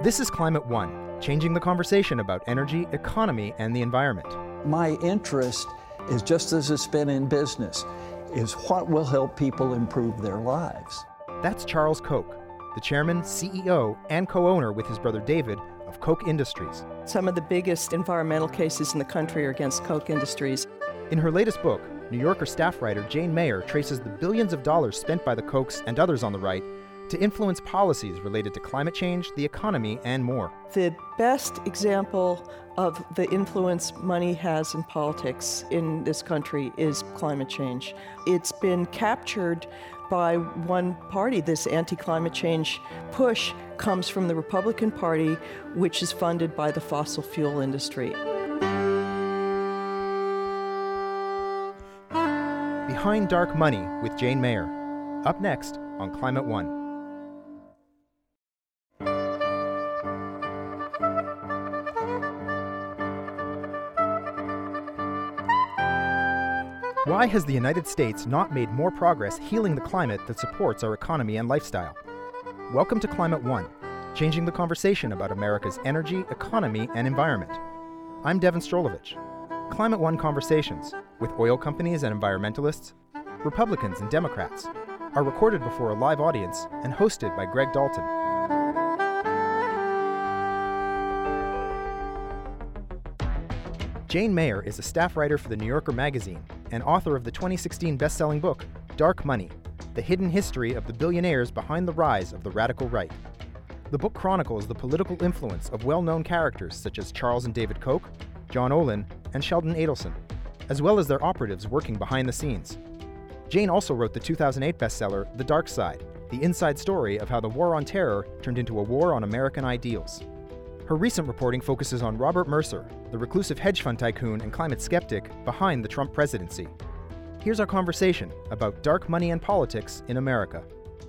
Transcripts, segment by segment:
This is Climate One, changing the conversation about energy, economy, and the environment. My interest is, just as it's been in business, is what will help people improve their lives. That's Charles Koch, the chairman, CEO, and co-owner with his brother David of Koch Industries. Some of the biggest environmental cases in the country are against Koch Industries. In her latest book, New Yorker staff writer Jane Mayer traces the billions of dollars spent by the Kochs and others on the right to influence policies related to climate change, the economy, and more. The best example of the influence money has in politics in this country is climate change. It's been captured by one party. This anti-climate change push comes from the Republican Party, which is funded by the fossil fuel industry. Behind Dark Money with Jane Mayer. Up next on Climate One. Why has the United States not made more progress healing the climate that supports our economy and lifestyle? Welcome to Climate One, changing the conversation about America's energy, economy, and environment. I'm Devin Strolovich. Climate One conversations with oil companies and environmentalists, Republicans and Democrats, are recorded before a live audience and hosted by Greg Dalton. Jane Mayer is a staff writer for The New Yorker magazine and author of the 2016 best-selling book, Dark Money, The Hidden History of the Billionaires Behind the Rise of the Radical Right. The book chronicles the political influence of well-known characters such as Charles and David Koch, John Olin, and Sheldon Adelson, as well as their operatives working behind the scenes. Jane also wrote the 2008 bestseller, The Dark Side, the inside story of how the war on terror turned into a war on American ideals. Her recent reporting focuses on Robert Mercer, the reclusive hedge fund tycoon and climate skeptic behind the Trump presidency. Here's our conversation about dark money and politics in America.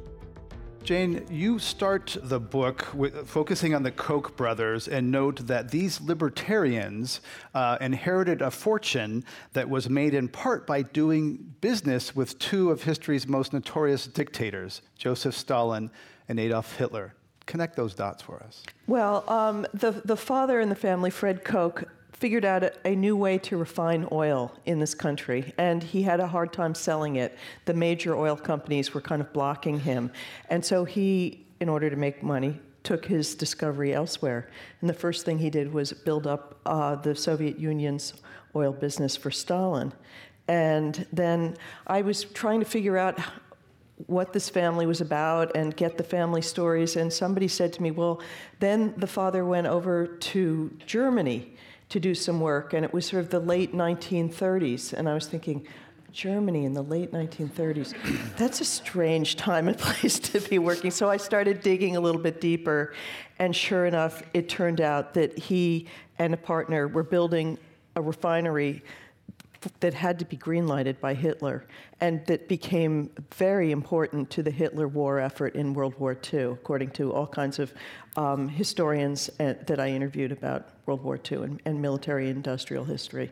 Jane, you start the book focusing on the Koch brothers and note that these libertarians inherited a fortune that was made in part by doing business with two of history's most notorious dictators, Joseph Stalin and Adolf Hitler. Connect those dots for us. Well, the father in the family, Fred Koch, figured out a new way to refine oil in this country, and he had a hard time selling it. The major oil companies were kind of blocking him. And so he, in order to make money, took his discovery elsewhere. And the first thing he did was build up the Soviet Union's oil business for Stalin. And then I was trying to figure out what this family was about and get the family stories, and somebody said to me, well, then the father went over to Germany to do some work, and it was sort of the late 1930s, and I was thinking, Germany in the late 1930s, that's a strange time and place to be working. So I started digging a little bit deeper, and sure enough, it turned out that he and a partner were building a refinery that had to be green-lighted by Hitler, and that became very important to the Hitler war effort in World War II, according to all kinds of historians that I interviewed about World War II and military-industrial history.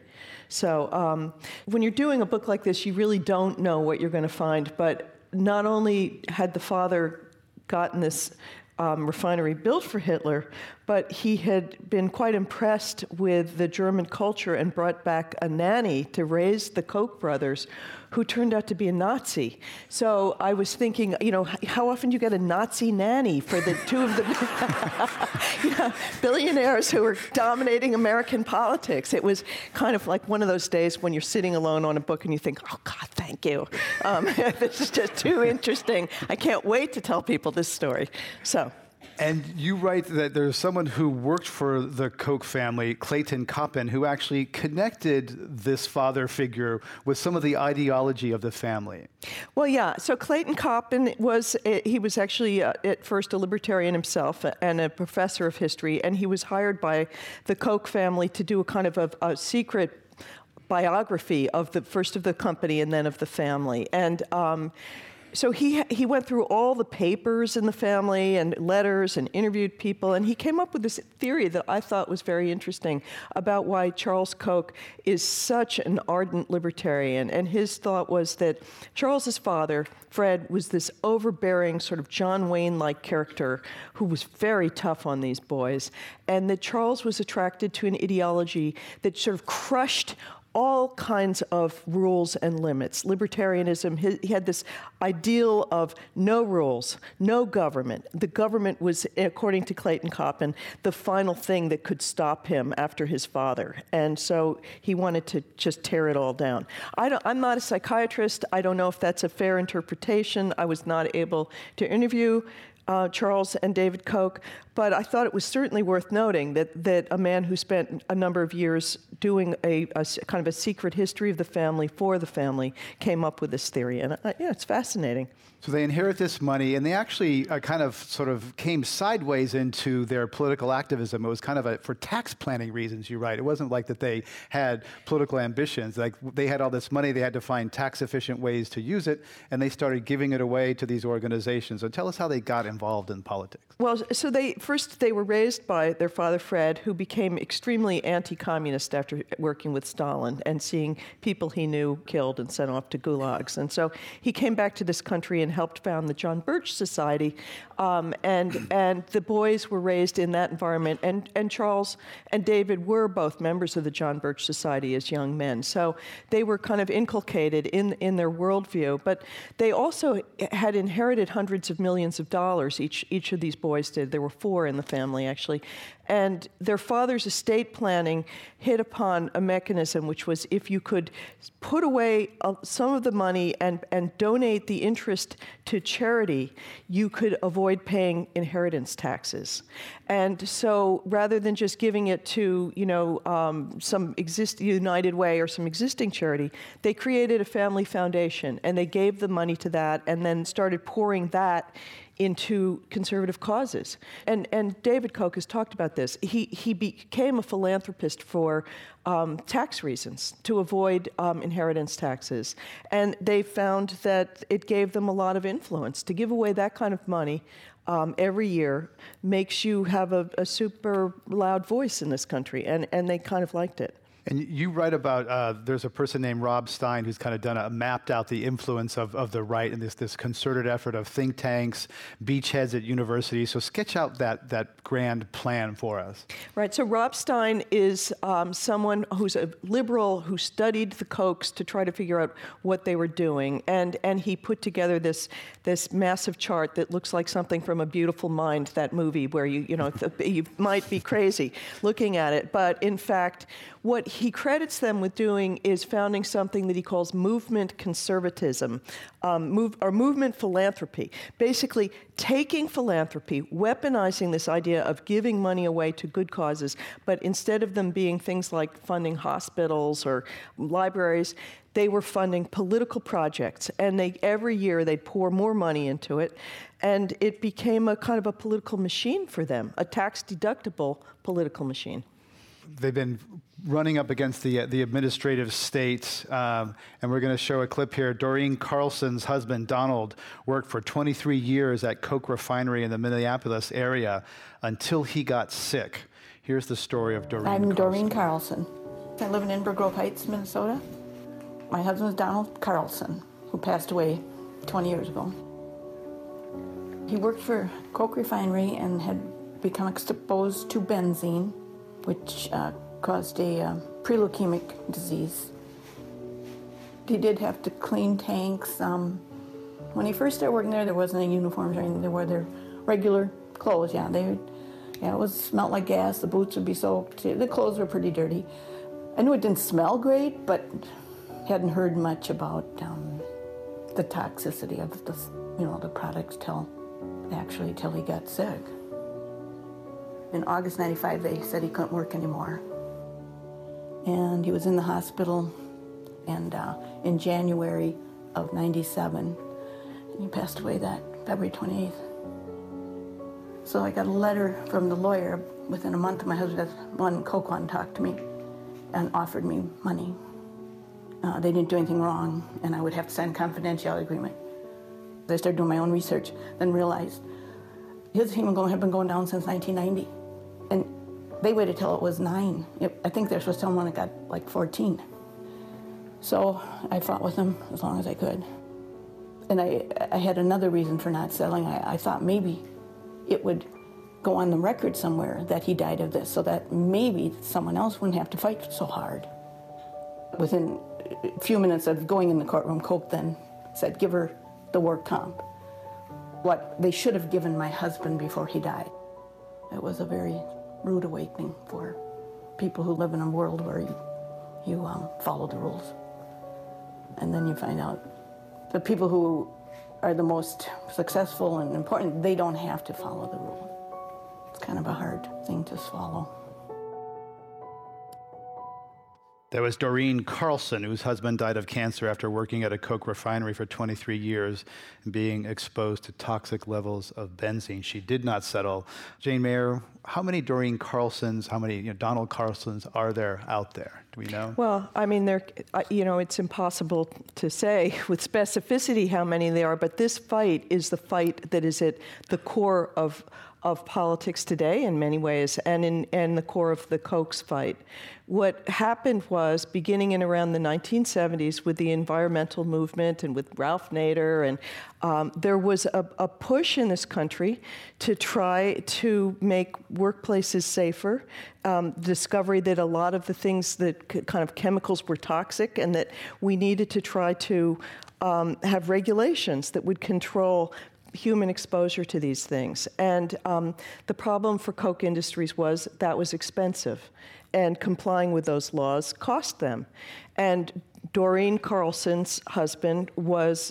So when you're doing a book like this, you really don't know what you're going to find, but not only had the father gotten this refinery built for Hitler, but he had been quite impressed with the German culture and brought back a nanny to raise the Koch brothers, who turned out to be a Nazi. So I was thinking, how often do you get a Nazi nanny for the two of the billionaires who were dominating American politics? It was kind of like one of those days when you're sitting alone on a book and you think, oh God, thank you. This is just too interesting. I can't wait to tell people this story. So. And you write that there's someone who worked for the Koch family, Clayton Coppin, who actually connected this father figure with some of the ideology of the family. Well, yeah. So Clayton Coppin was actually at first a libertarian himself and a professor of history, and he was hired by the Koch family to do a kind of a secret biography of first of the company and then of the family. And So he went through all the papers in the family and letters and interviewed people, and he came up with this theory that I thought was very interesting about why Charles Koch is such an ardent libertarian. And his thought was that Charles's father, Fred, was this overbearing sort of John Wayne-like character who was very tough on these boys, and that Charles was attracted to an ideology that sort of crushed all kinds of rules and limits. Libertarianism, he had this ideal of no rules, no government. The government was, according to Clayton Coppin, the final thing that could stop him after his father. And so he wanted to just tear it all down. I'm not a psychiatrist. I don't know if that's a fair interpretation. I was not able to interview Charles and David Koch, but I thought it was certainly worth noting that a man who spent a number of years doing a kind of a secret history of the family for the family came up with this theory, and yeah, it's fascinating. So they inherit this money, and they actually kind of sort of came sideways into their political activism. It was kind of for tax planning reasons, you write. It wasn't like that they had political ambitions. Like they had all this money, they had to find tax-efficient ways to use it, and they started giving it away to these organizations. So tell us how they got involved in politics. Well, so they were raised by their father, Fred, who became extremely anti-communist after working with Stalin and seeing people he knew killed and sent off to gulags. And so he came back to this country and helped found the John Birch Society, and the boys were raised in that environment, and Charles and David were both members of the John Birch Society as young men. So they were kind of inculcated in their worldview, but they also had inherited hundreds of millions of dollars, each of these boys did. There were 4 in the family, actually. And their father's estate planning hit upon a mechanism, which was if you could put away some of the money and donate the interest to charity, you could avoid paying inheritance taxes. And so rather than just giving it to, some United Way or some existing charity, they created a family foundation, and they gave the money to that and then started pouring that into conservative causes. And David Koch has talked about this. He became a philanthropist for tax reasons, to avoid inheritance taxes. And they found that it gave them a lot of influence. To give away that kind of money every year makes you have a super loud voice in this country, and they kind of liked it. And you write about, there's a person named Rob Stein who's kind of mapped out the influence of the right in this concerted effort of think tanks, beachheads at universities. So sketch out that grand plan for us. Right, so Rob Stein is someone who's a liberal who studied the Kochs to try to figure out what they were doing. And he put together this massive chart that looks like something from A Beautiful Mind, that movie where you might be crazy looking at it. But in fact, what he credits them with doing is founding something that he calls movement conservatism, or movement philanthropy. Basically, taking philanthropy, weaponizing this idea of giving money away to good causes, but instead of them being things like funding hospitals or libraries, they were funding political projects, and every year they'd pour more money into it, and it became a kind of a political machine for them, a tax-deductible political machine. They've been running up against the administrative state, and we're going to show a clip here. Doreen Carlson's husband, Donald, worked for 23 years at Koch Refinery in the Minneapolis area until he got sick. Here's the story of Doreen Carlson. I'm Doreen Carlson. I live in Inver Grove Heights, Minnesota. My husband is Donald Carlson, who passed away 20 years ago. He worked for Koch Refinery and had become exposed to benzene, which caused a pre-leukemic disease. He did have to clean tanks. When he first started working there wasn't any uniforms or anything. They wore their regular clothes. It smelled like gas. The boots would be soaked. The clothes were pretty dirty. I knew it didn't smell great, but hadn't heard much about the toxicity of the products till he got sick. In August '95, they said he couldn't work anymore. And he was in the hospital, and in January of '97, and he passed away that February 28th. So I got a letter from the lawyer within a month of my husband, Koch wanted to talk to me and offered me money. They didn't do anything wrong, and I would have to sign a confidentiality agreement. I started doing my own research, then realized his hemoglobin had been going down since 1990. And they waited till it was 9. I think they're supposed to tell him when it got like 14. So I fought with him as long as I could. And I had another reason for not selling. I thought maybe it would go on the record somewhere that he died of this, so that maybe someone else wouldn't have to fight so hard. Within a few minutes of going in the courtroom, Koch then said, give her the work comp. What they should have given my husband before he died. It was a very rude awakening for people who live in a world where you follow the rules. And then you find out the people who are the most successful and important, they don't have to follow the rule. It's kind of a hard thing to swallow. That was Doreen Carlson, whose husband died of cancer after working at a Koch refinery for 23 years and being exposed to toxic levels of benzene. She did not settle. Jane Mayer, how many Doreen Carlsons, how many Donald Carlsons are there out there? Do we know? Well, I mean, it's impossible to say with specificity how many there are, but this fight is the fight that is at the core of politics today in many ways, and the core of the Koch's fight. What happened was, beginning in around the 1970s with the environmental movement and with Ralph Nader, and there was a push in this country to try to make workplaces safer, discovery that a lot of the things that kind of chemicals were toxic, and that we needed to try to have regulations that would control human exposure to these things. And the problem for Koch Industries was that was expensive, and complying with those laws cost them. And Doreen Carlson's husband was,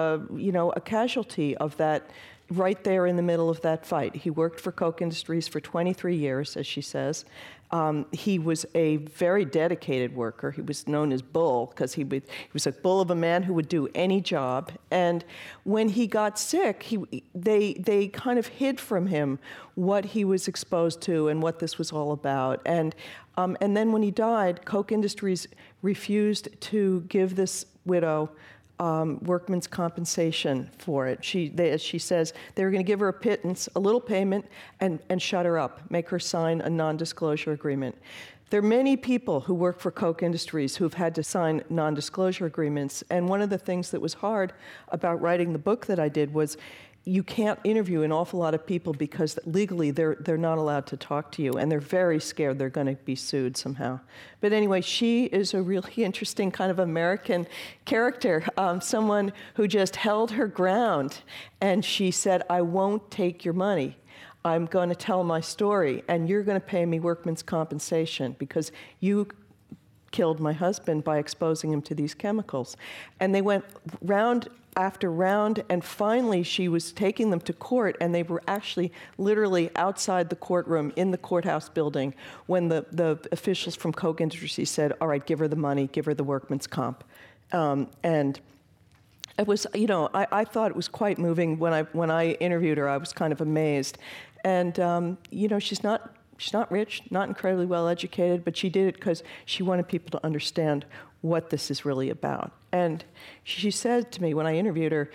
a casualty of that right there in the middle of that fight. He worked for Koch Industries for 23 years, as she says. He was a very dedicated worker. He was known as Bull because he was a bull of a man who would do any job. And when he got sick, they kind of hid from him what he was exposed to and what this was all about. And then when he died, Koch Industries refused to give this widow workman's compensation for it. As she says, they were going to give her a pittance, a little payment, and shut her up, make her sign a non-disclosure agreement. There are many people who work for Koch Industries who've had to sign non-disclosure agreements, and one of the things that was hard about writing the book that I did was you can't interview an awful lot of people because legally they're not allowed to talk to you, and they're very scared they're going to be sued somehow. But anyway, she is a really interesting kind of American character, someone who just held her ground, and she said, I won't take your money. I'm going to tell my story, and you're going to pay me workman's compensation because you killed my husband by exposing him to these chemicals. And they went round after round, and finally she was taking them to court, and they were actually literally outside the courtroom in the courthouse building when the officials from Koch Industries said, all right, give her the money, give her the workman's comp. And it was, I thought it was quite moving. When I interviewed her, I was kind of amazed. And, she's not rich, not incredibly well educated, but she did it because she wanted people to understand what this is really about. And she said to me when I interviewed her,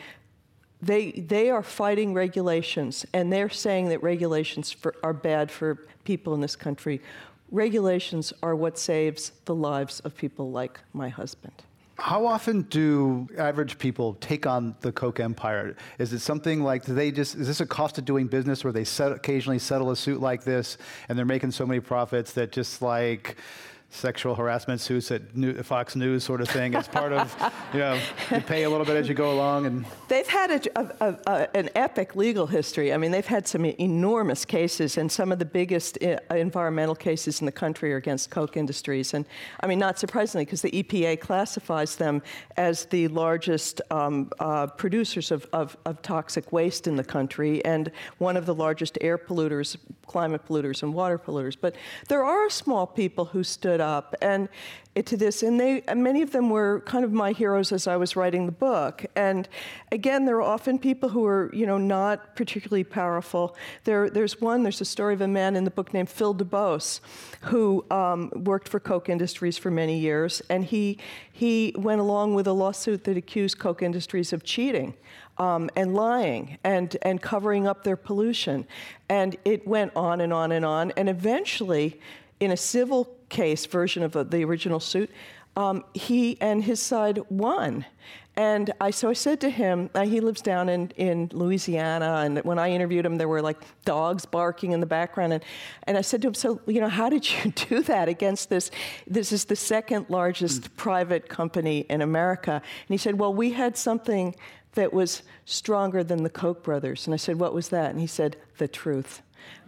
they are fighting regulations, and they're saying that regulations are bad for people in this country. Regulations are what saves the lives of people like my husband. How often do average people take on the Koch empire? Is it something like, is this a cost of doing business where they occasionally settle a suit like this and they're making so many profits that just like sexual harassment suits at Fox News sort of thing? It's part of, you pay a little bit as you go along. And they've had an epic legal history. I mean, they've had some enormous cases, and some of the biggest environmental cases in the country are against Koch Industries. And I mean, not surprisingly, because the EPA classifies them as the largest producers of toxic waste in the country, and one of the largest air polluters, climate polluters, and water polluters. But there are small people who stood split up and to this, and many of them were kind of my heroes as I was writing the book. And again, there are often people who are, not particularly powerful. There's a story of a man in the book named Phil DeBose, who worked for Koch Industries for many years, and he went along with a lawsuit that accused Koch Industries of cheating and lying and covering up their pollution. And it went on and on and on, and eventually, in a civil case version of the original suit, he and his side won. And so I said to him, he lives down in Louisiana, and when I interviewed him, there were like dogs barking in the background. And I said to him, so, how did you do that against this? This is the second largest private company in America. And he said, well, we had something that was stronger than the Koch brothers. And I said, what was that? And he said, the truth.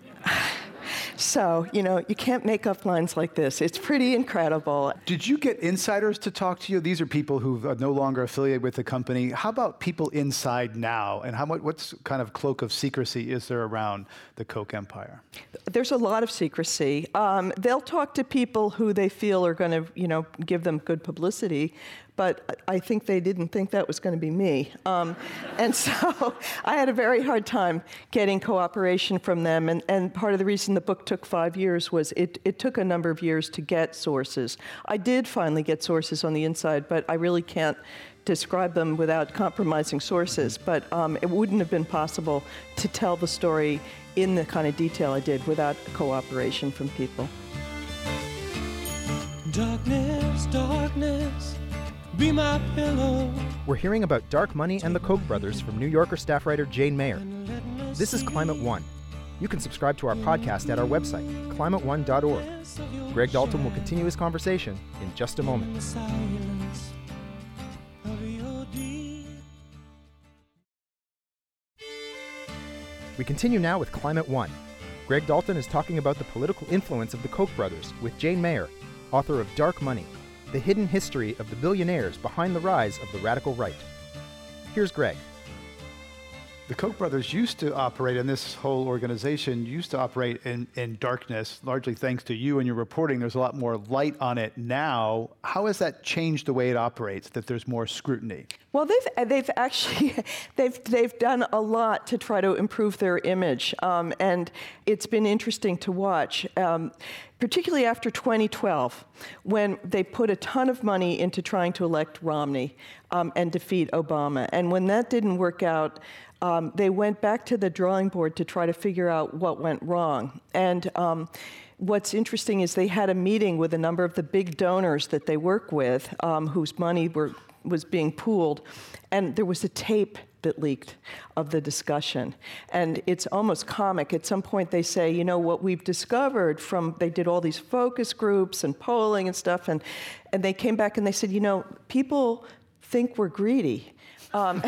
So, you can't make up lines like this. It's pretty incredible. Did you get insiders to talk to you? These are people who are no longer affiliated with the company. How about people inside now? And what kind of cloak of secrecy is there around the Koch empire? There's a lot of secrecy. They'll talk to people who they feel are going to, give them good publicity. But I think they didn't think that was going to be me. And so I had a very hard time getting cooperation from them. And part of the reason the book took 5 years was it took a number of years to get sources. I did finally get sources on the inside, but I really can't describe them without compromising sources. But it wouldn't have been possible to tell the story in the kind of detail I did without cooperation from people. Darkness, darkness. Be my pillow. We're hearing about Dark Money and the Koch brothers from New Yorker staff writer Jane Mayer. This is Climate One. You can subscribe to our podcast at our website, climateone.org. Greg Dalton will continue his conversation in just a moment. We continue now with Climate One. Greg Dalton is talking about the political influence of the Koch brothers with Jane Mayer, author of Dark Money, the hidden history of the billionaires behind the rise of the radical right. Here's Greg. The Koch brothers used to operate, and this whole organization used to operate in darkness, largely thanks to you and your reporting. There's a lot more light on it now. How has that changed the way it operates, that there's more scrutiny? Well, they've actually they've done a lot to try to improve their image, and it's been interesting to watch, particularly after 2012, when they put a ton of money into trying to elect Romney and defeat Obama. And when that didn't work out, they went back to the drawing board to try to figure out what went wrong. And what's interesting is they had a meeting with a number of the big donors that they work with, whose money was being pooled, and there was a tape that leaked of the discussion. And it's almost comic. At some point they say, what we've discovered they did all these focus groups and polling and stuff, and they came back and they said, people think we're greedy. And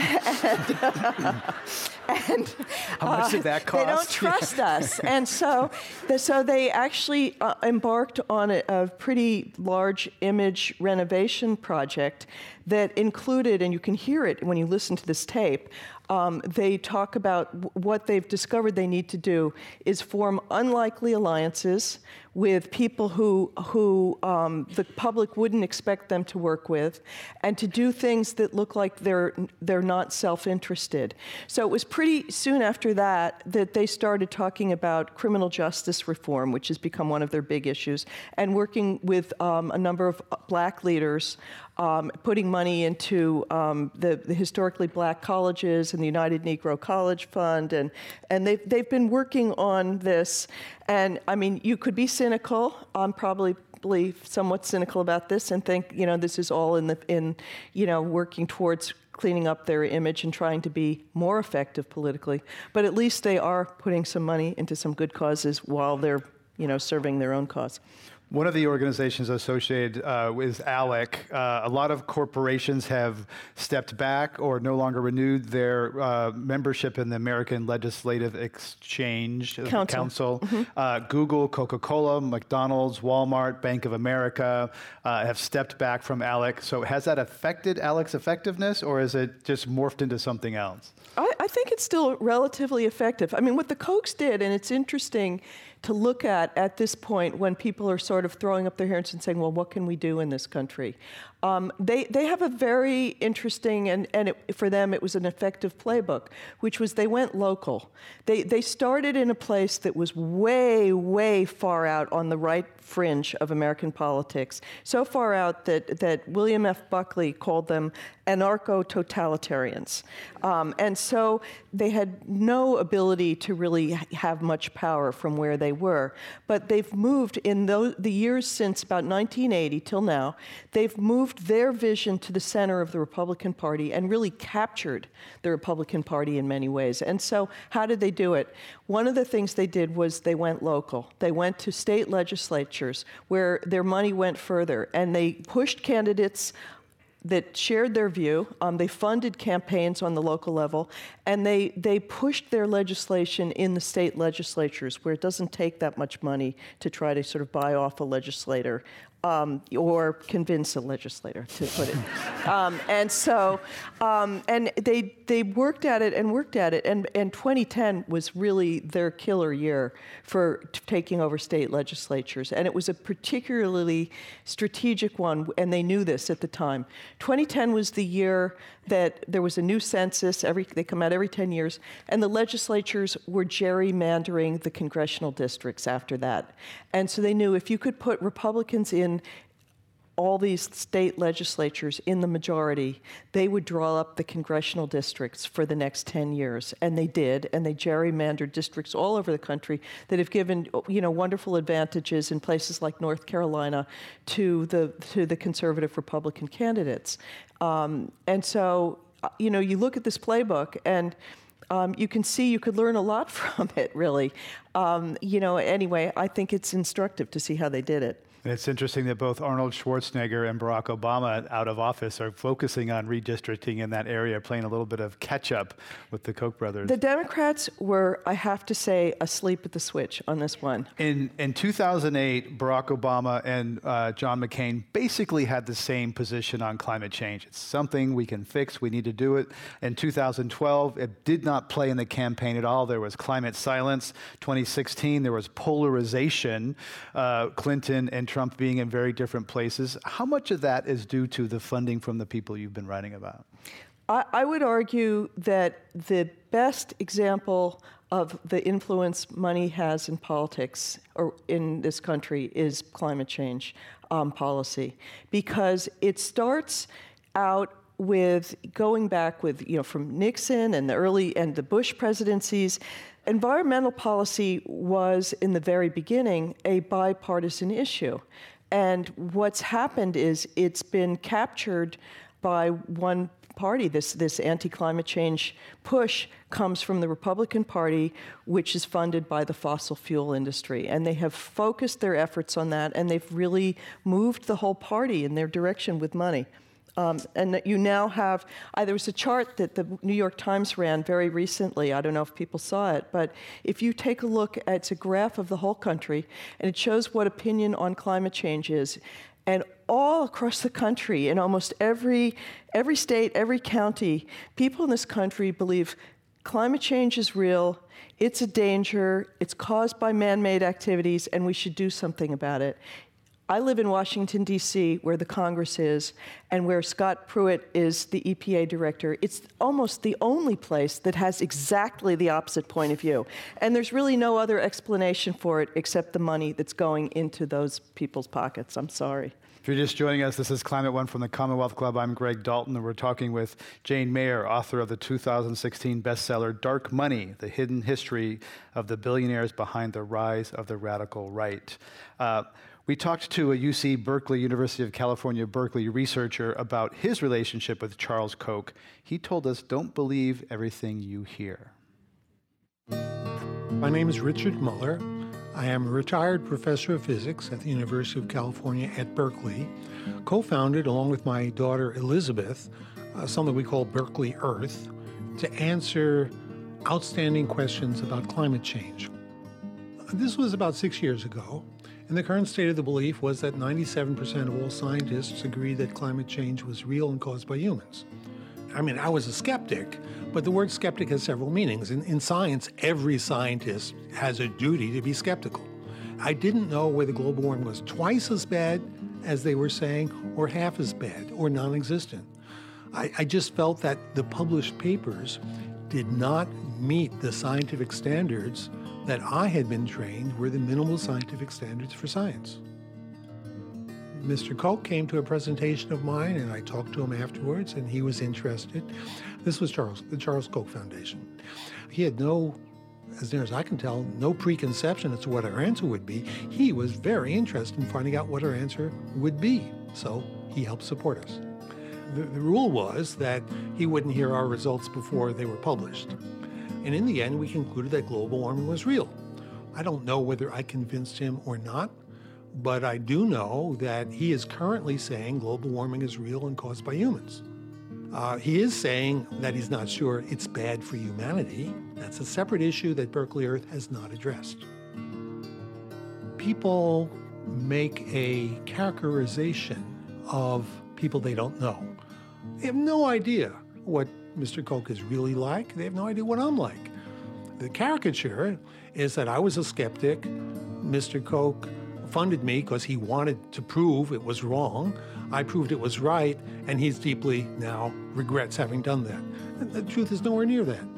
how much did that cost? They don't trust us. And so they actually embarked on a pretty large image renovation project that included, and you can hear it when you listen to this tape, they talk about what they've discovered they need to do is form unlikely alliances with people who the public wouldn't expect them to work with, and to do things that look like they're not self-interested. So it was pretty soon after that they started talking about criminal justice reform, which has become one of their big issues, and working with a number of black leaders, putting money into the historically black colleges and the United Negro College Fund, and they've been working on this. And I mean, you could be cynical. I'm probably somewhat cynical about this and think, this is all in working towards cleaning up their image and trying to be more effective politically. But at least they are putting some money into some good causes while they're, serving their own cause. One of the organizations associated with ALEC, a lot of corporations have stepped back or no longer renewed their membership in the American Legislative Exchange Council. Mm-hmm. Google, Coca-Cola, McDonald's, Walmart, Bank of America have stepped back from ALEC. So has that affected ALEC's effectiveness, or is it just morphed into something else? I think it's still relatively effective. I mean, what the Kochs did, and it's interesting to look at this point when people are sort sort of throwing up their hands and saying, well, what can we do in this country? They have a very interesting, and for them it was an effective playbook, which was they went local. They started in a place that was way, way far out on the right fringe of American politics, so far out that William F. Buckley called them anarcho-totalitarians. And so they had no ability to really have much power from where they were. But they've moved in the years since about 1980 till now, they've moved their vision to the center of the Republican Party and really captured the Republican Party in many ways. And so how did they do it? One of the things they did was they went local. They went to state legislatures where their money went further, and they pushed candidates that shared their view. They funded campaigns on the local level, and they pushed their legislation in the state legislatures where it doesn't take that much money to try to sort of buy off a legislator or convince a legislator, to put it. And they worked at it, and 2010 was really their killer year for taking over state legislatures, and it was a particularly strategic one, and they knew this at the time. 2010 was the year that there was a new census. They come out every 10 years, and the legislatures were gerrymandering the congressional districts after that. And so they knew if you could put Republicans in all these state legislatures in the majority, they would draw up the congressional districts for the next 10 years. And they did, and they gerrymandered districts all over the country that have given, wonderful advantages in places like North Carolina to the conservative Republican candidates. And so, you look at this playbook, and you can see you could learn a lot from it, really. Anyway, I think it's instructive to see how they did it. And it's interesting that both Arnold Schwarzenegger and Barack Obama, out of office, are focusing on redistricting in that area, playing a little bit of catch-up with the Koch brothers. The Democrats were, I have to say, asleep at the switch on this one. In 2008, Barack Obama and John McCain basically had the same position on climate change. It's something we can fix. We need to do it. In 2012, it did not play in the campaign at all. There was climate silence. 2016, there was polarization. Clinton and Trump being in very different places. How much of that is due to the funding from the people you've been writing about? I would argue that the best example of the influence money has in politics or in this country is climate change policy, because it starts out with going back with, from Nixon and the Bush presidencies. Environmental policy was, in the very beginning, a bipartisan issue. And what's happened is it's been captured by one party. This anti-climate change push comes from the Republican Party, which is funded by the fossil fuel industry. And they have focused their efforts on that, and they've really moved the whole party in their direction with money. And that you now have, there was a chart that the New York Times ran very recently. I don't know if people saw it, but if you take a look, it's a graph of the whole country, and it shows what opinion on climate change is. And all across the country, in almost every state, every county, people in this country believe climate change is real, it's a danger, it's caused by man-made activities, and we should do something about it. I live in Washington, D.C., where the Congress is, and where Scott Pruitt is the EPA director. It's almost the only place that has exactly the opposite point of view. And there's really no other explanation for it except the money that's going into those people's pockets. I'm sorry. If you're just joining us, this is Climate One from the Commonwealth Club. I'm Greg Dalton, and we're talking with Jane Mayer, author of the 2016 bestseller Dark Money, The Hidden History of the Billionaires Behind the Rise of the Radical Right. We talked to a UC Berkeley, University of California, Berkeley researcher about his relationship with Charles Koch. He told us, don't believe everything you hear. My name is Richard Muller. I am a retired professor of physics at the University of California at Berkeley, co-founded, along with my daughter Elizabeth, something we call Berkeley Earth, to answer outstanding questions about climate change. This was about 6 years ago. And the current state of the belief was that 97% of all scientists agreed that climate change was real and caused by humans. I mean, I was a skeptic, but the word skeptic has several meanings. In science, every scientist has a duty to be skeptical. I didn't know whether global warming was twice as bad as they were saying, or half as bad, or non-existent. I just felt that the published papers did not meet the scientific standards that I had been trained were the minimal scientific standards for science. Mr. Koch came to a presentation of mine, and I talked to him afterwards, and he was interested. This was the Charles Koch Foundation. He had no, as near as I can tell, no preconception as to what our answer would be. He was very interested in finding out what our answer would be, so he helped support us. The rule was that he wouldn't hear our results before they were published. And in the end, we concluded that global warming was real. I don't know whether I convinced him or not, but I do know that he is currently saying global warming is real and caused by humans. He is saying that he's not sure it's bad for humanity. That's a separate issue that Berkeley Earth has not addressed. People make a characterization of people they don't know. They have no idea what Mr. Koch is really like. They have no idea what I'm like. The caricature is that I was a skeptic. Mr. Koch funded me because he wanted to prove it was wrong. I proved it was right, and he's deeply now regrets having done that. And the truth is nowhere near that.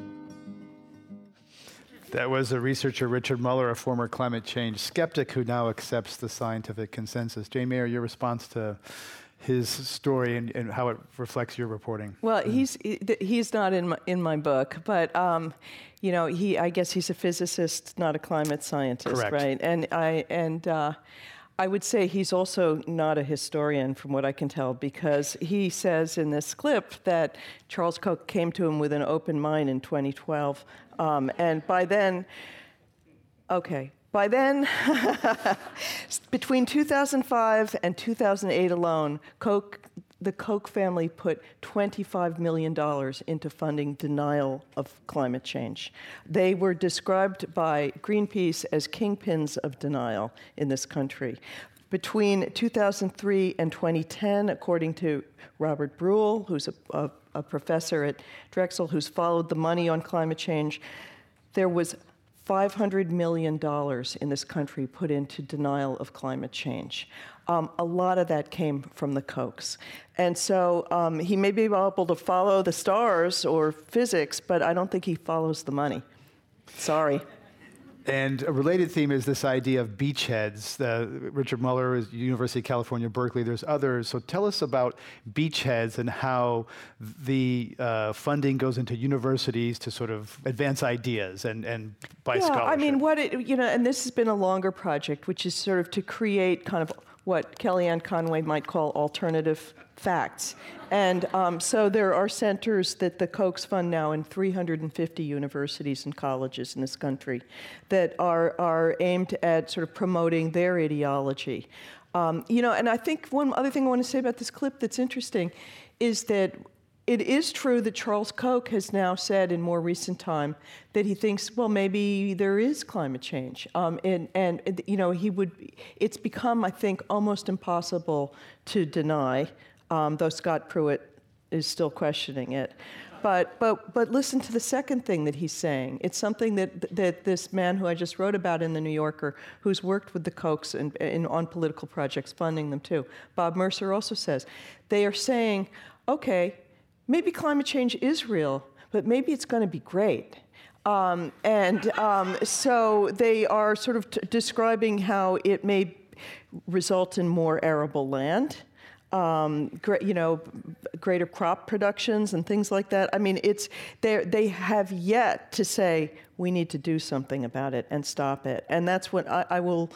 That was a researcher, Richard Muller, a former climate change skeptic who now accepts the scientific consensus. Jane Mayer, your response to his story and how it reflects your reporting. Well, he's not in my book, but I guess he's a physicist, not a climate scientist, correct, right? And I would say he's also not a historian, from what I can tell, because he says in this clip that Charles Koch came to him with an open mind in 2012, and by then, between 2005 and 2008 alone, the Koch family put $25 million into funding denial of climate change. They were described by Greenpeace as kingpins of denial in this country. Between 2003 and 2010, according to Robert Bruhl, who's a professor at Drexel who's followed the money on climate change, there was $500 million in this country put into denial of climate change. A lot of that came from the Kochs. And so he may be able to follow the stars or physics, but I don't think he follows the money. Sorry. And a related theme is this idea of beachheads. Richard Muller is University of California, Berkeley. There's others. So tell us about beachheads and how the funding goes into universities to sort of advance ideas and by scholarship. I mean, and this has been a longer project, which is sort of to create kind of what Kellyanne Conway might call alternative facts. And so there are centers that the Kochs fund now in 350 universities and colleges in this country that are aimed at sort of promoting their ideology. And I think one other thing I want to say about this clip that's interesting is that it is true that Charles Koch has now said in more recent time that he thinks, well, maybe there is climate change. It's become, I think, almost impossible to deny, though Scott Pruitt is still questioning it. But listen to the second thing that he's saying. It's something that this man who I just wrote about in The New Yorker, who's worked with the Kochs and on political projects, funding them too, Bob Mercer also says. They are saying, okay, maybe climate change is real, but maybe it's going to be great. So they are sort of describing how it may result in more arable land, greater crop productions and things like that. I mean, they have yet to say we need to do something about it and stop it. And that's what I will.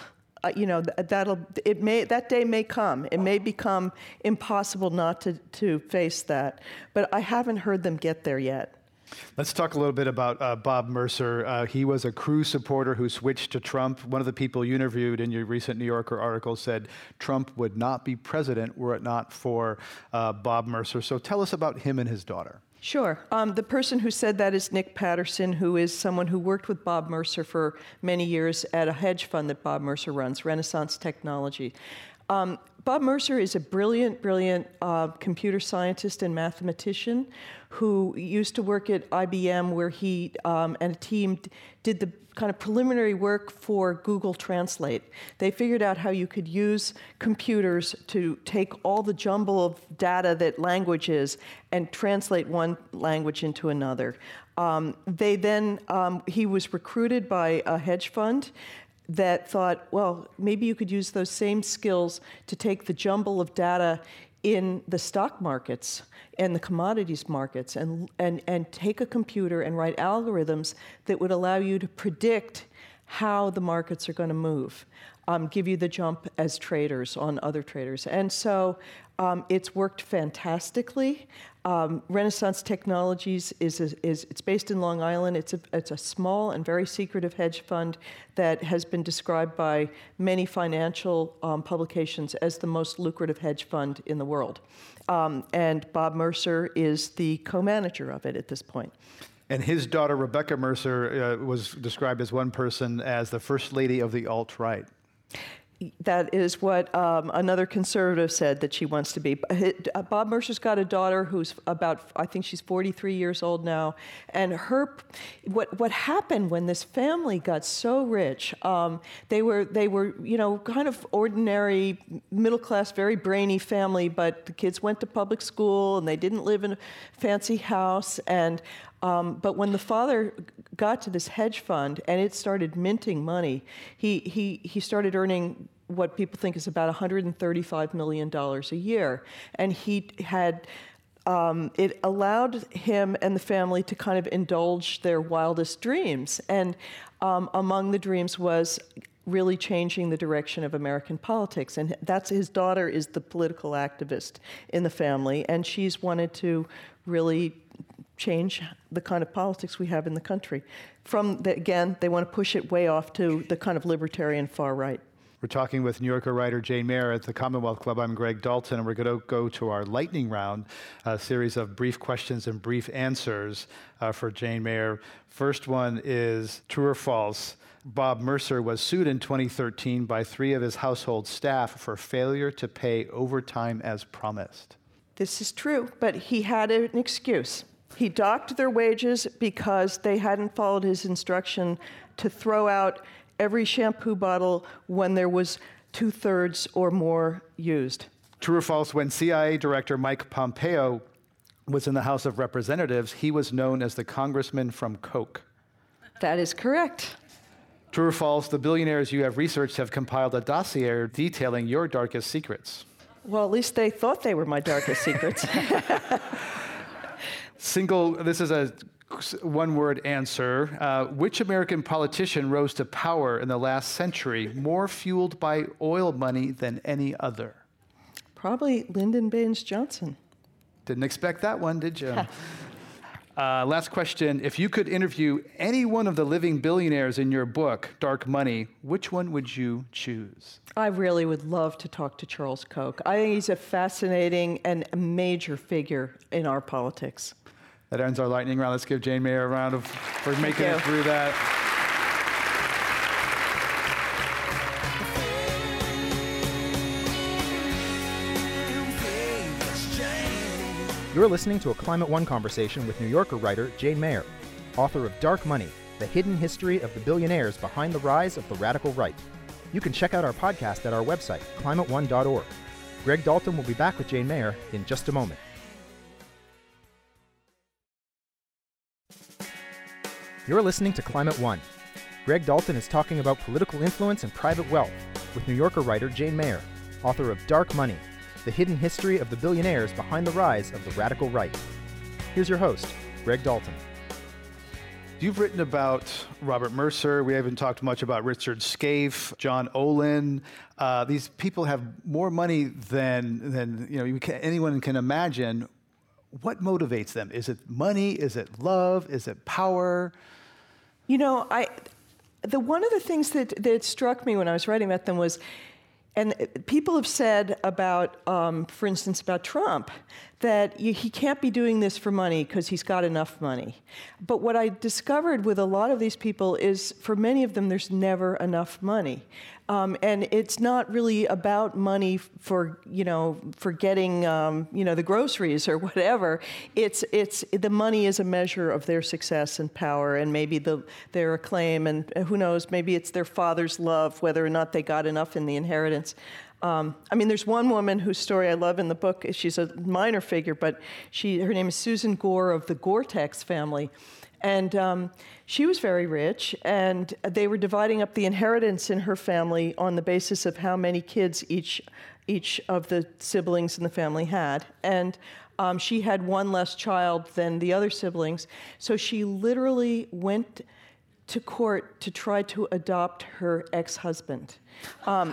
That day may come. It may become impossible not to face that. But I haven't heard them get there yet. Let's talk a little bit about Bob Mercer. He was a Cruz supporter who switched to Trump. One of the people you interviewed in your recent New Yorker article said Trump would not be president were it not for Bob Mercer. So tell us about him and his daughter. Sure. The person who said that is Nick Patterson, who is someone who worked with Bob Mercer for many years at a hedge fund that Bob Mercer runs, Renaissance Technology. Bob Mercer is a brilliant computer scientist and mathematician who used to work at IBM, where he and a team did the kind of preliminary work for Google Translate. They figured out how you could use computers to take all the jumble of data that language is and translate one language into another. He was recruited by a hedge fund that thought, well, maybe you could use those same skills to take the jumble of data in the stock markets and the commodities markets and take a computer and write algorithms that would allow you to predict how the markets are going to move, give you the jump as traders on other traders. And so it's worked fantastically. Renaissance Technologies it's based in Long Island. It's a small and very secretive hedge fund that has been described by many financial publications as the most lucrative hedge fund in the world. And Bob Mercer is the co-manager of it at this point. And his daughter, Rebecca Mercer, was described as one person as the first lady of the alt-right. That is what another conservative said that she wants to be. Bob Mercer's got a daughter who's I think she's 43 years old now. And what happened when this family got so rich, they were kind of ordinary, middle-class, very brainy family, but the kids went to public school and they didn't live in a fancy house. And but when the father got to this hedge fund and it started minting money, he started earning what people think is about $135 million a year. And he had, it allowed him and the family to kind of indulge their wildest dreams. And among the dreams was really changing the direction of American politics. And his daughter is the political activist in the family, and she's wanted to really change the kind of politics we have in the country. Again, they want to push it way off to the kind of libertarian far right. We're talking with New Yorker writer Jane Mayer at the Commonwealth Club. I'm Greg Dalton, and we're going to go to our lightning round, a series of brief questions and brief answers for Jane Mayer. First one is true or false. Bob Mercer was sued in 2013 by 3 of his household staff for failure to pay overtime as promised. This is true, but he had an excuse. He docked their wages because they hadn't followed his instruction to throw out every shampoo bottle when there was 2/3 or more used. True or false, when CIA Director Mike Pompeo was in the House of Representatives, he was known as the congressman from Coke. That is correct. True or false, the billionaires you have researched have compiled a dossier detailing your darkest secrets. Well, at least they thought they were my darkest secrets. This is a one-word answer. Which American politician rose to power in the last century more fueled by oil money than any other? Probably Lyndon Baines Johnson. Didn't expect that one, did you? Last question. If you could interview any one of the living billionaires in your book, Dark Money, which one would you choose? I really would love to talk to Charles Koch. I think he's a fascinating and a major figure in our politics. That ends our lightning round. Let's give Jane Mayer a round for making it through that. You're listening to a Climate One conversation with New Yorker writer Jane Mayer, author of Dark Money, The Hidden History of the Billionaires Behind the Rise of the Radical Right. You can check out our podcast at our website, climateone.org. Greg Dalton will be back with Jane Mayer in just a moment. You're listening to Climate One. Greg Dalton is talking about political influence and private wealth with New Yorker writer Jane Mayer, author of Dark Money, The Hidden History of the Billionaires Behind the Rise of the Radical Right. Here's your host, Greg Dalton. You've written about Robert Mercer. We haven't talked much about Richard Scaife, John Olin. These people have more money than anyone can imagine. What motivates them? Is it money? Is it love? Is it power? One of the things that struck me when I was writing about them was, and people have said about, for instance, about Trump, that he can't be doing this for money because he's got enough money. But what I discovered with a lot of these people is, for many of them, there's never enough money. And it's not really about money for getting, the groceries or whatever. It's the money is a measure of their success and power, and maybe their acclaim, and who knows, maybe it's their father's love, whether or not they got enough in the inheritance. There's one woman whose story I love in the book. She's a minor figure, but her name is Susan Gore of the Gore-Tex family. And she was very rich, and they were dividing up the inheritance in her family on the basis of how many kids each of the siblings in the family had. And she had one less child than the other siblings, so she literally went to court to try to adopt her ex-husband. And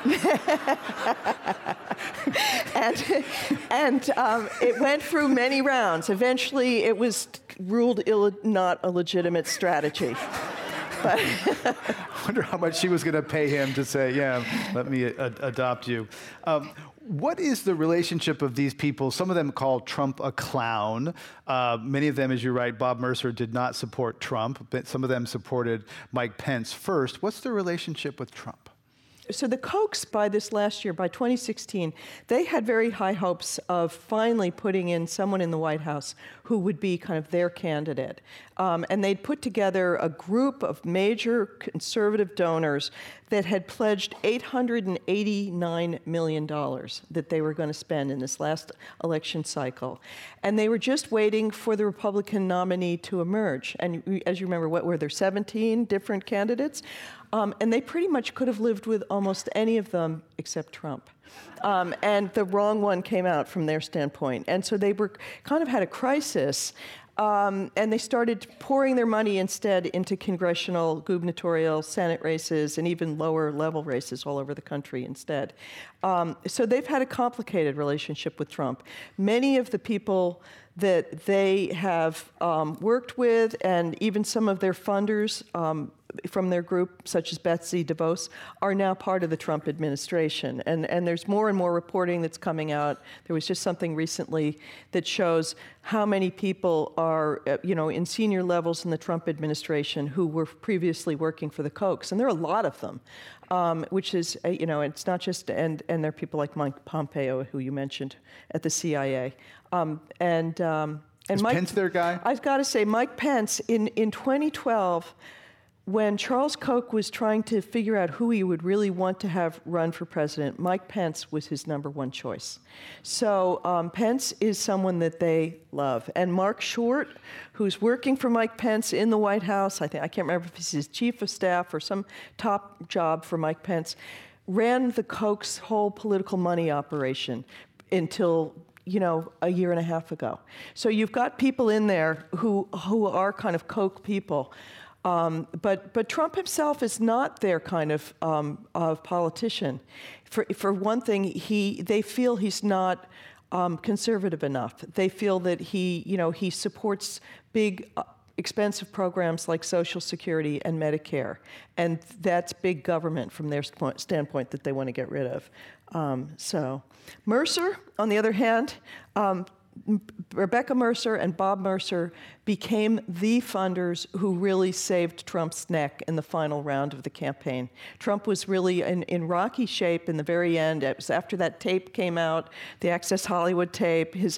it went through many rounds. Eventually, it was ruled not a legitimate strategy. But I wonder how much she was going to pay him to say, yeah, let me adopt you. What is the relationship of these people? Some of them call Trump a clown. Many of them, as you write, Bob Mercer did not support Trump, but some of them supported Mike Pence first. What's the relationship with Trump? So the Kochs, by this last year, by 2016, they had very high hopes of finally putting in someone in the White House who would be kind of their candidate. And they'd put together a group of major conservative donors that had pledged $889 million that they were going to spend in this last election cycle. And they were just waiting for the Republican nominee to emerge. And as you remember, what were there, 17 different candidates? And they pretty much could have lived with almost any of them except Trump. And the wrong one came out from their standpoint. And so they were kind of had a crisis. And they started pouring their money instead into congressional, gubernatorial, Senate races, and even lower level races all over the country instead. So they've had a complicated relationship with Trump. Many of the people that they have worked with, and even some of their funders from their group, such as Betsy DeVos, are now part of the Trump administration. And there's more and more reporting that's coming out. There was just something recently that shows how many people are, in senior levels in the Trump administration who were previously working for the Kochs. And there are a lot of them, which is, it's not just, and there are people like Mike Pompeo, who you mentioned, at the CIA. Is Pence their guy? I've got to say, Mike Pence, in 2012, when Charles Koch was trying to figure out who he would really want to have run for president, Mike Pence was his number one choice. So Pence is someone that they love. And Mark Short, who's working for Mike Pence in the White House, I can't remember if he's his chief of staff or some top job for Mike Pence, ran the Koch's whole political money operation until a year and a half ago. So you've got people in there who are kind of Koch people. But Trump himself is not their kind of politician. For one thing, they feel he's not conservative enough. They feel that he supports big, expensive programs like Social Security and Medicare, and that's big government from their standpoint that they want to get rid of. So Mercer, on the other hand, Rebecca Mercer and Bob Mercer became the funders who really saved Trump's neck in the final round of the campaign. Trump was really in rocky shape in the very end. It was after that tape came out, the Access Hollywood tape. His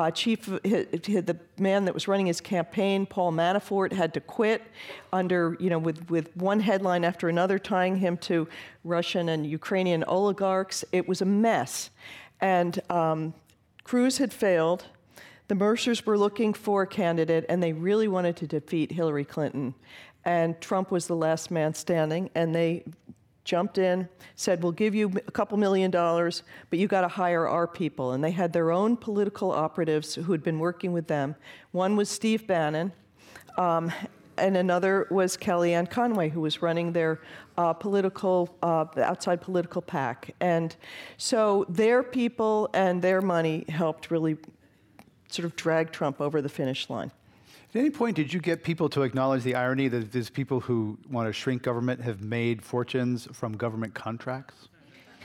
the man that was running his campaign, Paul Manafort, had to quit under, with one headline after another tying him to Russian and Ukrainian oligarchs. It was a mess. And Cruz had failed. The Mercers were looking for a candidate, and they really wanted to defeat Hillary Clinton. And Trump was the last man standing, and they jumped in, said, we'll give you a couple $1 million, but you got to hire our people. And they had their own political operatives who had been working with them. One was Steve Bannon, and another was Kellyanne Conway, who was running their outside political PAC. And so their people and their money helped really sort of drag Trump over the finish line. At any point, did you get people to acknowledge the irony that these people who want to shrink government have made fortunes from government contracts?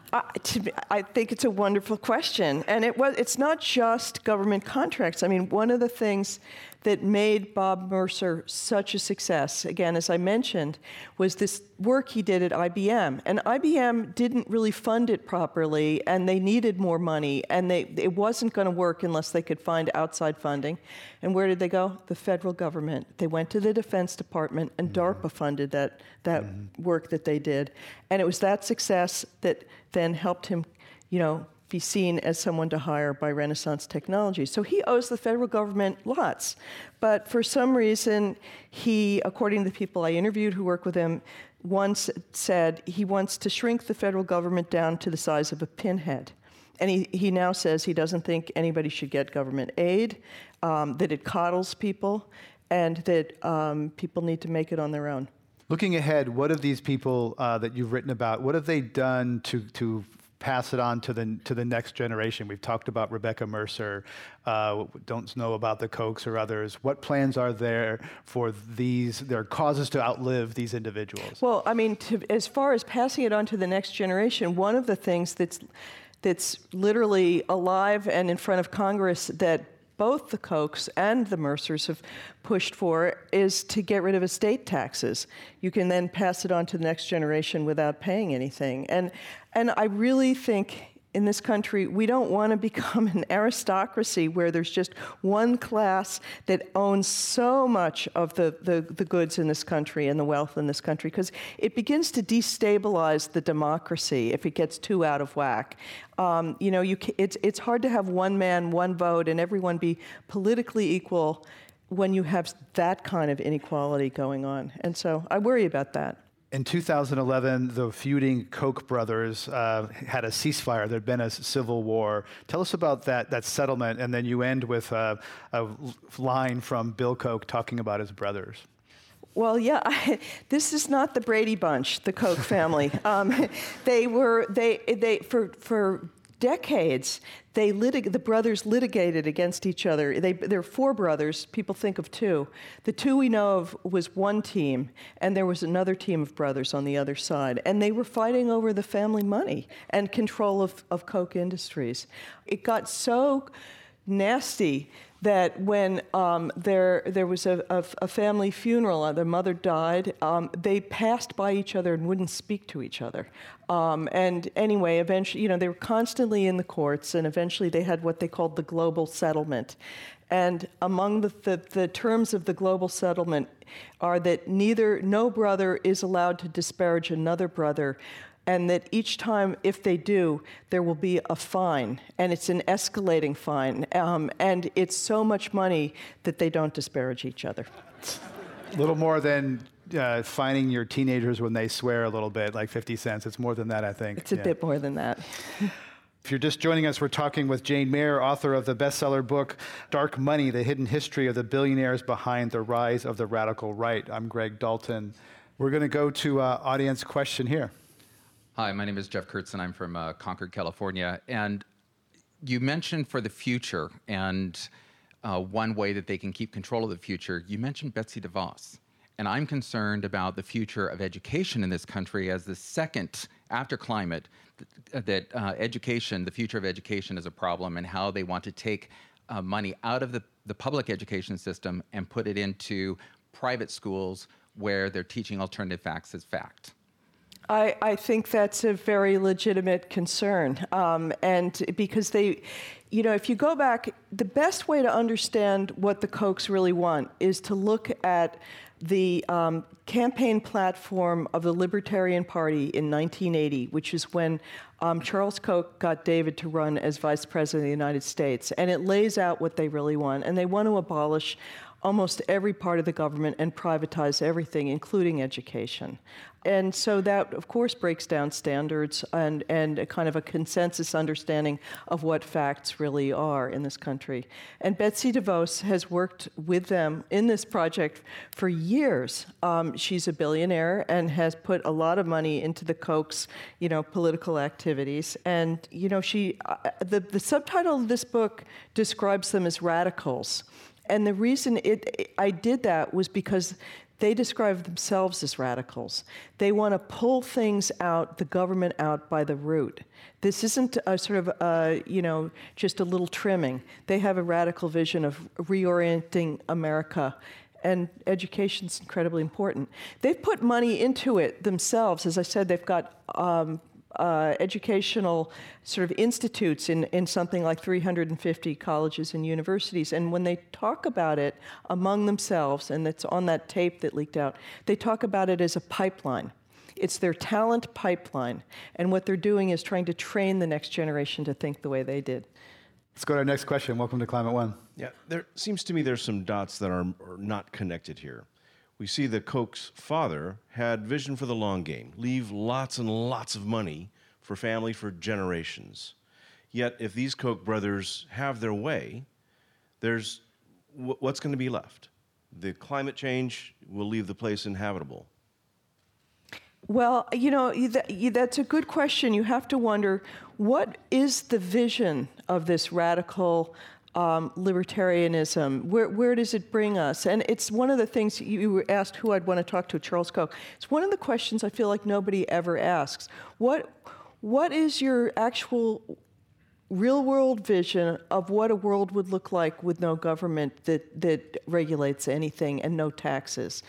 I think it's a wonderful question, and it's not just government contracts. I mean, one of the things that made Bob Mercer such a success, again, as I mentioned, was this work he did at IBM. And IBM didn't really fund it properly, and they needed more money, and it wasn't going to work unless they could find outside funding. And where did they go? The federal government. They went to the Defense Department, and DARPA funded that work that they did. And it was that success that then helped him, be seen as someone to hire by Renaissance Technologies. So he owes the federal government lots. But for some reason, he, according to the people I interviewed who work with him, once said he wants to shrink the federal government down to the size of a pinhead. And he now says he doesn't think anybody should get government aid, that it coddles people, and that people need to make it on their own. Looking ahead, what have these people that you've written about, what have they done to pass it on to the next generation? We've talked about Rebecca Mercer, don't know about the Kochs or others. What plans are there for their causes to outlive these individuals? Well, I mean, as far as passing it on to the next generation, one of the things that's literally alive and in front of Congress that both the Kochs and the Mercers have pushed for is to get rid of estate taxes. You can then pass it on to the next generation without paying anything. And I really think in this country, we don't want to become an aristocracy where there's just one class that owns so much of the goods in this country and the wealth in this country, because it begins to destabilize the democracy if it gets too out of whack. It's hard to have one man, one vote, and everyone be politically equal when you have that kind of inequality going on. And so I worry about that. In 2011, the feuding Koch brothers had a ceasefire. There'd been a civil war. Tell us about that settlement, and then you end with a line from Bill Koch talking about his brothers. Well, yeah, this is not the Brady Bunch, the Koch family. For decades, the brothers litigated against each other. There are four brothers. People think of two. The two we know of was one team, and there was another team of brothers on the other side. And they were fighting over the family money and control of Koch Industries. It got so nasty that when there was a family funeral, their mother died, they passed by each other and wouldn't speak to each other. And anyway, eventually, they were constantly in the courts, and eventually they had what they called the global settlement. And among the terms of the global settlement are that no brother is allowed to disparage another brother, and that each time, if they do, there will be a fine, and it's an escalating fine, and it's so much money that they don't disparage each other. A little more than fining your teenagers when they swear a little bit, like 50 cents. It's more than that, I think. It's a bit more than that. If you're just joining us, we're talking with Jane Mayer, author of the bestseller book, Dark Money, The Hidden History of the Billionaires Behind the Rise of the Radical Right. I'm Greg Dalton. We're going to go to audience question here. Hi, my name is Jeff Kurtzen. I'm from Concord, California. And you mentioned for the future, and one way that they can keep control of the future, you mentioned Betsy DeVos. And I'm concerned about the future of education in this country as the second, after climate, that education, the future of education is a problem, and how they want to take money out of the public education system and put it into private schools where they're teaching alternative facts as fact. I think that's a very legitimate concern. And because if you go back, the best way to understand what the Kochs really want is to look at the campaign platform of the Libertarian Party in 1980, which is when Charles Koch got David to run as Vice President of the United States. And it lays out what they really want. And they want to abolish almost every part of the government and privatize everything, including education. And so that, of course, breaks down standards and a kind of a consensus understanding of what facts really are in this country. And Betsy DeVos has worked with them in this project for years. She's a billionaire and has put a lot of money into the Kochs, political activities. And, the subtitle of this book describes them as radicals. And the reason I did that was because they describe themselves as radicals. They want to pull things out, the government out by the root. This isn't a sort of, just a little trimming. They have a radical vision of reorienting America, and education's incredibly important. They've put money into it themselves. As I said, they've got educational sort of institutes in something like 350 colleges and universities. And when they talk about it among themselves, and it's on that tape that leaked out, they talk about it as a pipeline. It's their talent pipeline. And what they're doing is trying to train the next generation to think the way they did. Let's go to our next question. Welcome to Climate One. Yeah, there seems to me there's some dots that are not connected here. We see that Koch's father had vision for the long game, leave lots and lots of money for family for generations. Yet, if these Koch brothers have their way, there's what's going to be left? The climate change will leave the place inhabitable. Well, that's a good question. You have to wonder, what is the vision of this radical libertarianism? Where does it bring us? And it's one of the things you were asked who I'd want to talk to, Charles Koch. It's one of the questions I feel like nobody ever asks. What is your actual real-world vision of what a world would look like with no government that regulates anything and no taxes?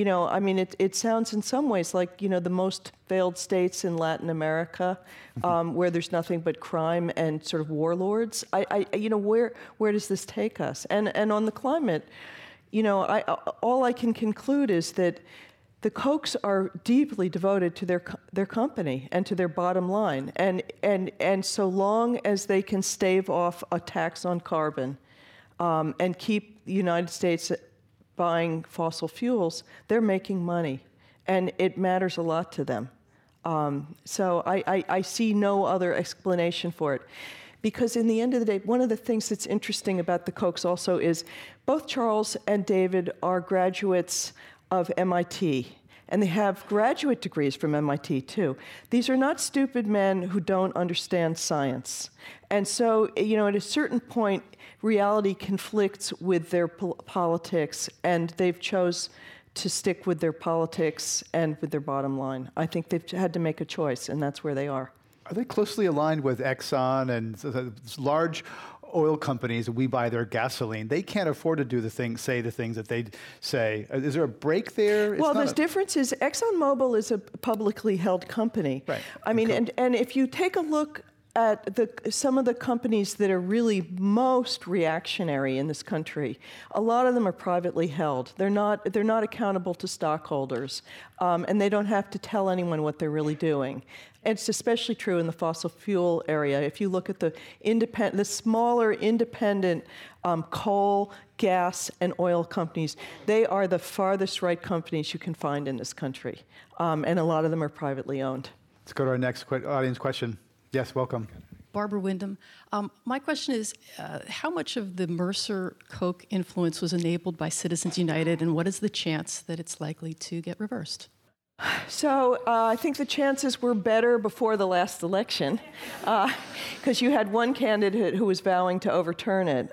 It sounds in some ways like, the most failed states in Latin America, where there's nothing but crime and sort of warlords. Where does this take us? And on the climate, all I can conclude is that the Kochs are deeply devoted to their company and to their bottom line, and so long as they can stave off a tax on carbon, and keep the United States buying fossil fuels, they're making money, and it matters a lot to them. So I see no other explanation for it. Because in the end of the day, one of the things that's interesting about the Kochs also is both Charles and David are graduates of MIT, and they have graduate degrees from MIT too. These are not stupid men who don't understand science. And so, at a certain point, reality conflicts with their politics, and they've chose to stick with their politics and with their bottom line. I think they've had to make a choice, and that's where they are. Are they closely aligned with Exxon and large oil companies? We buy their gasoline. They can't afford to say the things that they say. Is there a break there? Well, the difference is ExxonMobil is a publicly held company. Right. And if you take a look at some of the companies that are really most reactionary in this country, a lot of them are privately held. They're not accountable to stockholders, and they don't have to tell anyone what they're really doing. It's especially true in the fossil fuel area. If you look at the smaller independent coal, gas, and oil companies, they are the farthest right companies you can find in this country, and a lot of them are privately owned. Let's go to our next audience question. Yes, welcome. Barbara Wyndham. My question is, how much of the Mercer-Koch influence was enabled by Citizens United, and what is the chance that it's likely to get reversed? So I think the chances were better before the last election, because you had one candidate who was vowing to overturn it.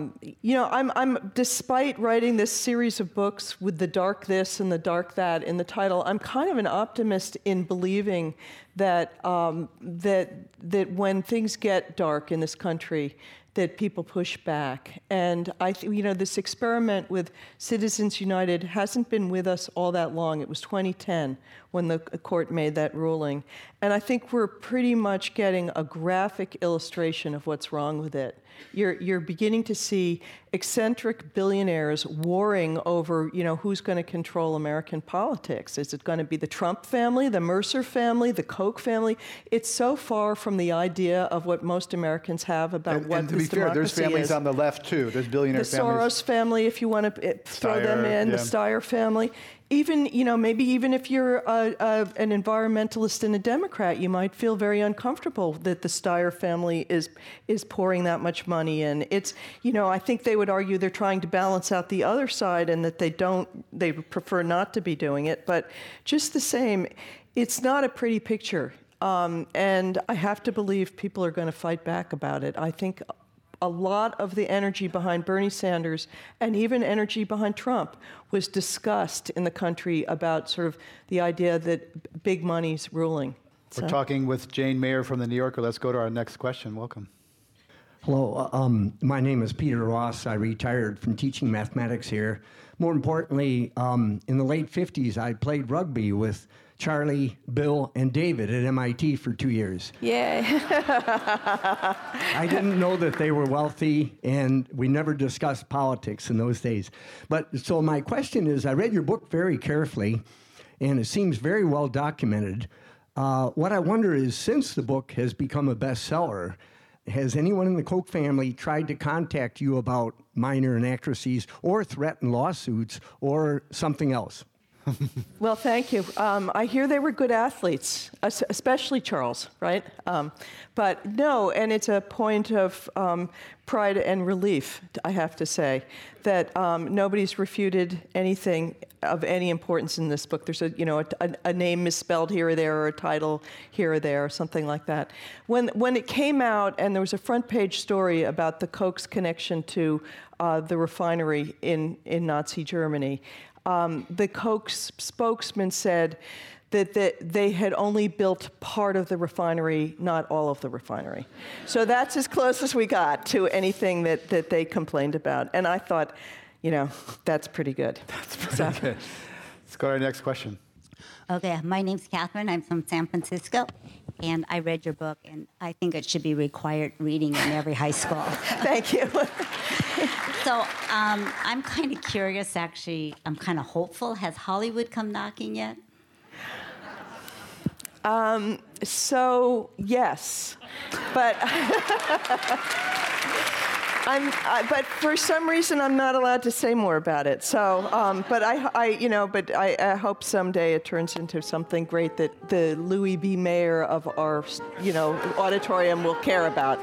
I'm despite writing this series of books with the dark this and the dark that in the title, I'm kind of an optimist in believing that that when things get dark in this country, that people push back. And I think, this experiment with Citizens United hasn't been with us all that long. It was 2010 when the court made that ruling. And I think we're pretty much getting a graphic illustration of what's wrong with it. You're beginning to see eccentric billionaires warring over, who's going to control American politics. Is it going to be the Trump family, the Mercer family, the Koch family? It's so far from the idea of what most Americans have about what this democracy is. And to be fair, there's families on the left too. There's billionaire families. The Soros family, if you want to throw them in, the Steyer family. Even, maybe even if you're an environmentalist and a Democrat, you might feel very uncomfortable that the Steyer family is pouring that much money in. It's, I think they would argue they're trying to balance out the other side and that they prefer not to be doing it. But just the same, it's not a pretty picture. And I have to believe people are going to fight back about it. I think a lot of the energy behind Bernie Sanders and even energy behind Trump was discussed in the country about sort of the idea that big money's ruling. We're talking with Jane Mayer from The New Yorker. Let's go to our next question. Welcome. Hello, my name is Peter Ross. I retired from teaching mathematics here. More importantly, in the late 50s, I played rugby with Charlie, Bill, and David at MIT for 2 years. Yay. I didn't know that they were wealthy, and we never discussed politics in those days. But so my question is, I read your book very carefully, and it seems very well documented. What I wonder is, since the book has become a bestseller, has anyone in the Koch family tried to contact you about minor inaccuracies or threatened lawsuits or something else? Well, thank you. I hear they were good athletes, especially Charles, right? But no, and it's a point of pride and relief, I have to say, that nobody's refuted anything of any importance in this book. There's a name misspelled here or there, or a title here or there, or something like that. When it came out, and there was a front page story about the Koch's connection to the refinery in Nazi Germany, the Koch spokesman said that they had only built part of the refinery, not all of the refinery. So that's as close as we got to anything that they complained about. And I thought, that's pretty good. That's pretty good. Let's go to our next question. Okay, my name's Catherine. I'm from San Francisco, and I read your book, and I think it should be required reading in every high school. Thank you. So I'm kind of curious, actually. I'm kind of hopeful. Has Hollywood come knocking yet? So, yes. But but for some reason, I'm not allowed to say more about it. So, but I hope someday it turns into something great that the Louis B. Mayer of our, auditorium will care about.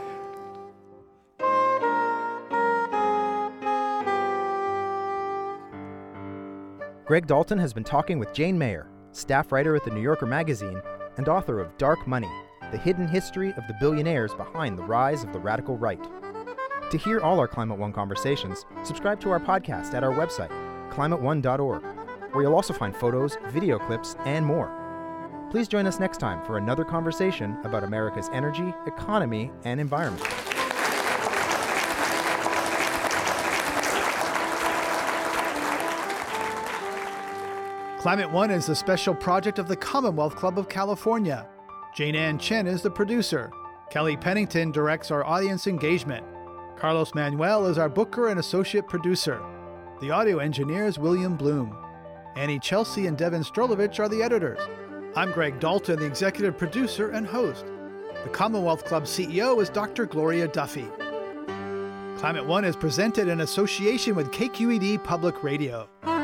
Greg Dalton has been talking with Jane Mayer, staff writer at The New Yorker magazine and author of Dark Money, The Hidden History of the Billionaires Behind the Rise of the Radical Right. To hear all our Climate One conversations, subscribe to our podcast at our website, climateone.org, where you'll also find photos, video clips, and more. Please join us next time for another conversation about America's energy, economy, and environment. Climate One is a special project of the Commonwealth Club of California. Jane Ann Chen is the producer. Kelly Pennington directs our audience engagement. Carlos Manuel is our booker and associate producer. The audio engineer is William Bloom. Annie Chelsea and Devin Strolovich are the editors. I'm Greg Dalton, the executive producer and host. The Commonwealth Club CEO is Dr. Gloria Duffy. Climate One is presented in association with KQED Public Radio.